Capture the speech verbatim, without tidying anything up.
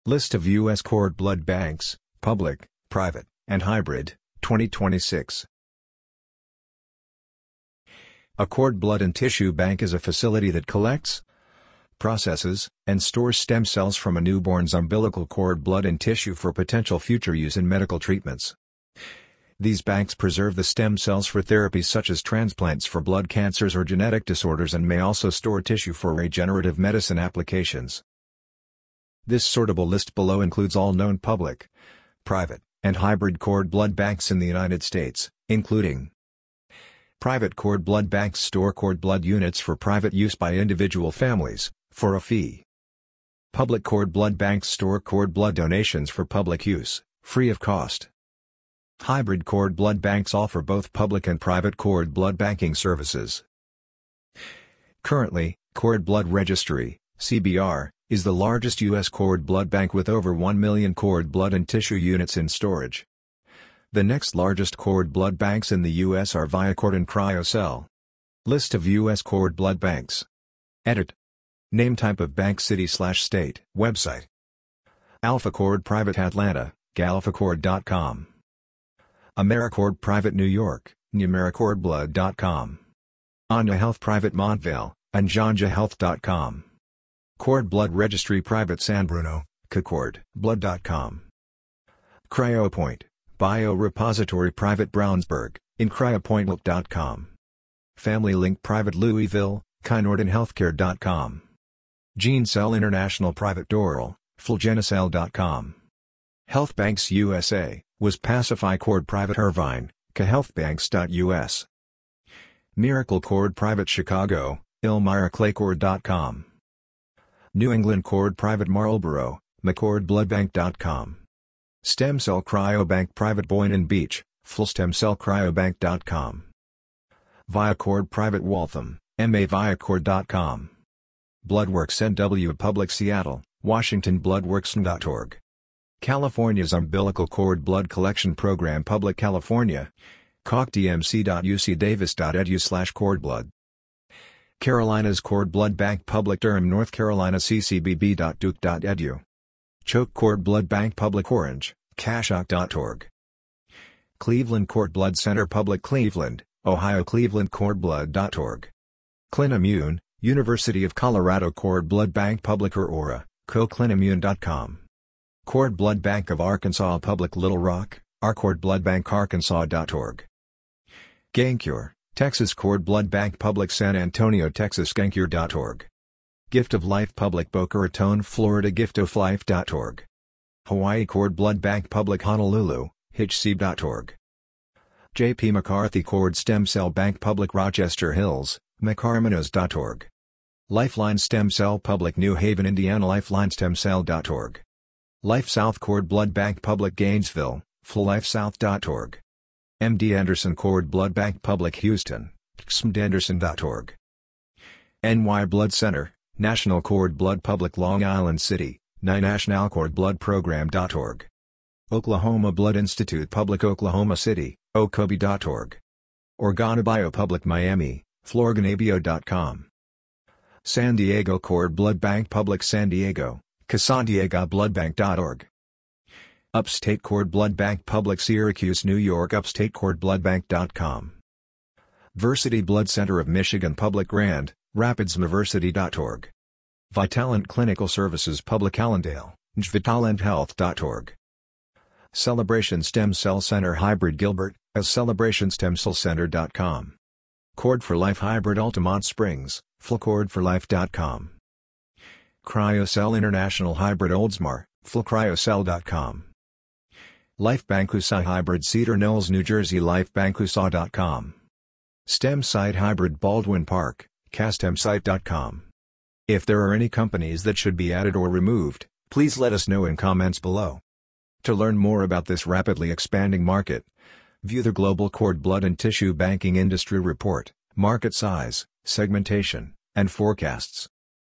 List of U S cord blood banks, public, private, and hybrid, twenty twenty-six. A cord blood and tissue bank is a facility that collects, processes, and stores stem cells from a newborn's umbilical cord blood and tissue for potential future use in medical treatments. These banks preserve the stem cells for therapies such as transplants for blood cancers or genetic disorders and may also store tissue for regenerative medicine applications. This sortable list below includes all known public, private, and hybrid cord blood banks in the United States, including: private cord blood banks store cord blood units for private use by individual families, for a fee. Public cord blood banks store cord blood donations for public use, free of cost. Hybrid cord blood banks offer both public and private cord blood banking services. Currently, Cord Blood Registry, C B R, is the largest U S cord blood bank with over one million cord blood and tissue units in storage. The next largest cord blood banks in the U S are Viacord and CryoCell. List of U S cord blood banks. Edit. Name type of bank city slash state. Website. AlphaCord Private Atlanta, galphacord dot com. AmeriCord Private New York, numericord blood dot com. Anya Health Private Montvale, anjanja health dot com. Cord Blood Registry Private San Bruno, cacord blood dot com. CryoPoint, Biorepository Private Brownsburg, in cryopointlook dot com. Family Link Private Louisville, kynorton healthcare dot com. GeneCell International Private Doral, fulgenicell dot com. HealthBanks U S A, was Pacify Cord Private Irvine, cahealthbanks dot U S. Miracle Cord Private Chicago, elmira claycord dot com. New England Cord Private Marlboro, mccord blood bank dot com. Stem Cell Cryobank Private Boynton Beach, fullstemcell cryobank dot com. Viacord Private Waltham, m a viacord dot com. Bloodworks N W Public Seattle, Washington bloodworks dot org. California's Umbilical Cord Blood Collection Program Public California, c o c d m c dot u c davis dot e d u slash cordblood. Carolina's Cord Blood Bank Public Durham North Carolina c c b b dot duke dot e d u. Choke Cord Blood Bank Public Orange, cashock dot org. Cleveland Cord Blood Center Public Cleveland, Ohio Cleveland cord blood dot org. ClinImmune, University of Colorado Cord Blood Bank Public Aurora, co clinimmune dot com. Cord Blood Bank of Arkansas Public Little Rock, arcord blood bank arkansas dot org. Gancure, Texas Cord Blood Bank Public San Antonio Texas gancure dot org. Gift of Life Public Boca Raton Florida gift of life dot org. Hawaii Cord Blood Bank Public Honolulu, h c dot org. J P McCarthy Cord Stem Cell Bank Public Rochester Hills, mcarminos dot org. Lifeline Stem Cell Public New Haven Indiana lifeline stem cell dot org. Life South Cord Blood Bank Public Gainesville, full life south dot org. M D Anderson Cord Blood Bank Public Houston, x m d anderson dot org. N Y Blood Center, National Cord Blood Public Long Island City, national cord blood program dot org. Oklahoma Blood Institute Public Oklahoma City, o c o b i dot org. Organobio Public Miami, florganabio dot com. San Diego Cord Blood Bank Public San Diego, casandiego blood bank dot org. Upstate Cord Blood Bank Public Syracuse New York upstate cord blood bank dot com. Versity Blood Center of Michigan Public Grand, rapids university dot org. Vitalant Clinical Services Public Allendale, vitalant health dot org. Celebration Stem Cell Center Hybrid Gilbert, as celebration stem cell center dot com. Cord for Life Hybrid Altamont Springs, fullcord for life dot com. CryoCell International Hybrid Oldsmar, full cryocell dot com. Life Bank U S A Hybrid Cedar Knolls New Jersey life bank u s a dot com. Stem Site Hybrid Baldwin Park, castemsite dot com. If there are any companies that should be added or removed, please let us know in comments below. To learn more about this rapidly expanding market, view the Global Cord Blood and Tissue Banking Industry Report, Market Size, Segmentation, and Forecasts.